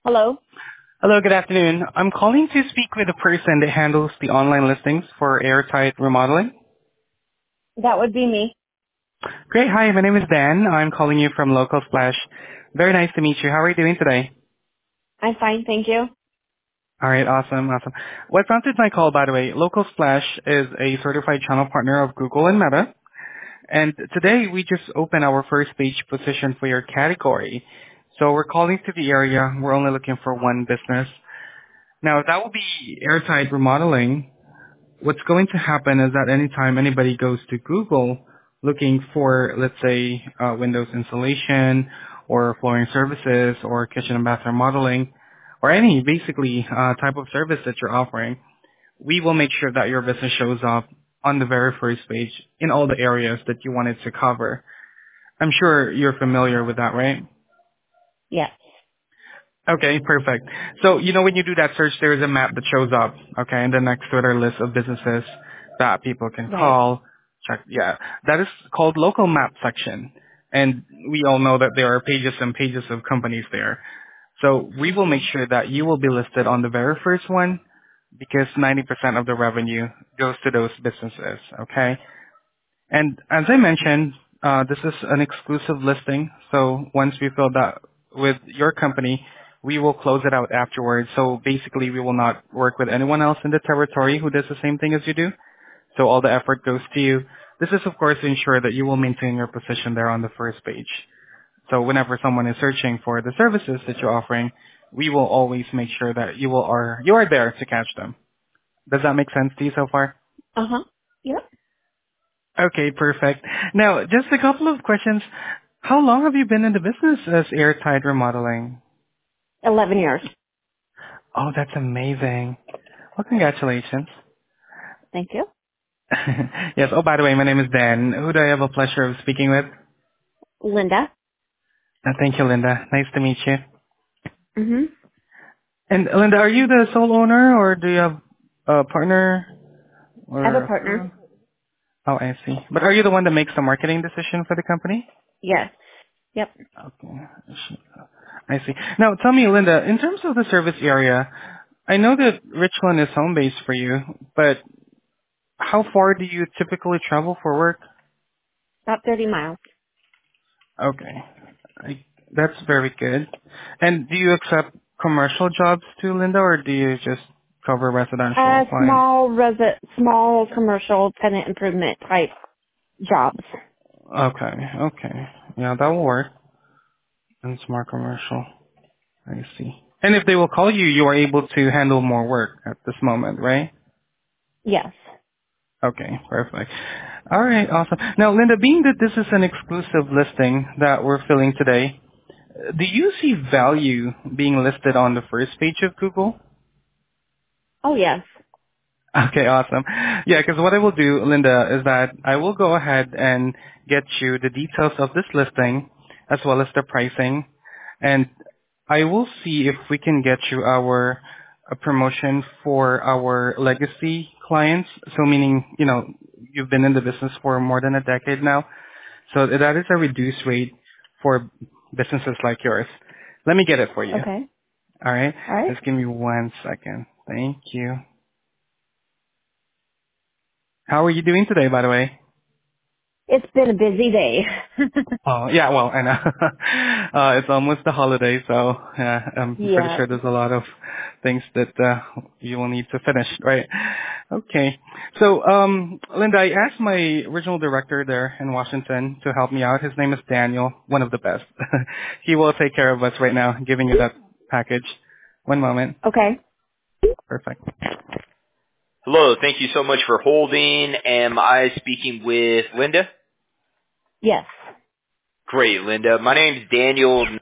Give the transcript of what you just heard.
Hello? Hello, good afternoon. I'm calling to speak with the person that handles the online listings for Airtight Remodeling. That would be me. Great. Hi, my name is Dan. I'm calling you from Local Splash. Very nice to meet you. How are you doing today? I'm fine, thank you. All right, awesome. What prompted my call, by the way, Local Splash is a certified channel partner of Google and Meta. And today we just opened our first page position for your category. So we're calling to the area. We're only looking for one business. Now, that will be Airtight Remodeling. What's going to happen is that anytime anybody goes to Google looking for, let's say, windows installation or flooring services or kitchen and bathroom modeling or any basically type of service that you're offering, we will make sure that your business shows up on the very first page in all the areas that you wanted to cover. I'm sure you're familiar with that, right? Yes. Okay, perfect. So, when you do that search, there is a map that shows up, okay, and then next to it are lists of businesses that people can Right. call, check, yeah. That is called local map section. And we all know that there are pages and pages of companies there. So we will make sure that you will be listed on the very first one because 90% of the revenue goes to those businesses, okay? And as I mentioned, this is an exclusive listing. So once we fill that with your company, we will close it out afterwards. So basically, we will not work with anyone else in the territory who does the same thing as you do. So all the effort goes to you. This is, of course, to ensure that you will maintain your position there on the first page. So whenever someone is searching for the services that you're offering, we will always make sure that you are there to catch them. Does that make sense to you so far? Uh-huh. Yep. Okay, perfect. Now, just a couple of questions. How long have you been in the business as Airtight Remodeling? 11 years. Oh, that's amazing. Well, congratulations. Thank you. Yes. Oh, by the way, my name is Dan. Who do I have a pleasure of speaking with? Linda? Thank you, Linda. Nice to meet you. Mm-hmm. And Linda, are you the sole owner or do you have a partner I have a or a partner. firm? Oh, I see. But are you the one that makes the marketing decision for the company? Yes. Yep. Okay. I see. Now, tell me, Linda, in terms of the service area, I know that Richland is home base for you, but how far do you typically travel for work? About 30 miles. Okay. That's very good. And do you accept commercial jobs too, Linda, or do you just cover residential clients? Small commercial tenant improvement type jobs. Okay. Yeah, that will work. And smart commercial. I see. And if they will call you, you are able to handle more work at this moment, right? Yes. Okay, perfect. All right, awesome. Now, Linda, being that this is an exclusive listing that we're filling today, do you see value being listed on the first page of Google? Oh, yes. Okay, awesome. Yeah, because what I will do, Linda, is that I will go ahead and get you the details of this listing as well as the pricing, and I will see if we can get you our a promotion for our legacy clients. So meaning, you've been in the business for more than a decade now. So that is a reduced rate for businesses like yours. Let me get it for you. Okay. All right? All right. Just give me 1 second. Thank you. How are you doing today, by the way? It's been a busy day. Oh, yeah, well, I know. It's almost the holiday, so yeah, I'm pretty Yeah. sure there's a lot of things that you will need to finish, right? Okay. So, Linda, I asked my original director there in Washington to help me out. His name is Daniel, one of the best. He will take care of us right now, giving you that package. One moment. Okay. Perfect. Hello, thank you so much for holding. Am I speaking with Linda? Yes. Great, Linda. My name's Daniel.